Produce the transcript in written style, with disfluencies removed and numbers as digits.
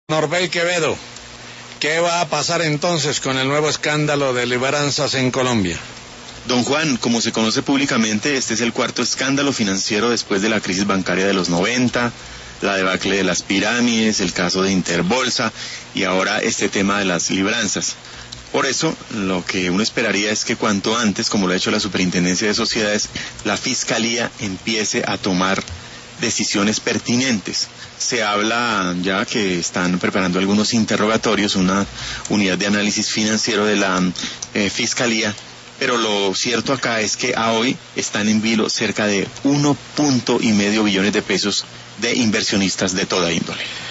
Norbey Quevedo, ¿qué va a pasar entonces con el nuevo escándalo de libranzas en Colombia? Don Juan, como se conoce públicamente, este es el cuarto escándalo financiero después de la crisis bancaria de los 90, la debacle de las pirámides, el caso de Interbolsa y ahora este tema de las libranzas. Por eso, lo que uno esperaría es que cuanto antes, como lo ha hecho la Superintendencia de Sociedades, la Fiscalía empiece a tomar decisiones pertinentes. Se habla ya que están preparando algunos interrogatorios, una unidad de análisis financiero de la Fiscalía, pero lo cierto acá es que a hoy están en vilo cerca de 1,5 billones de pesos de inversionistas de toda índole.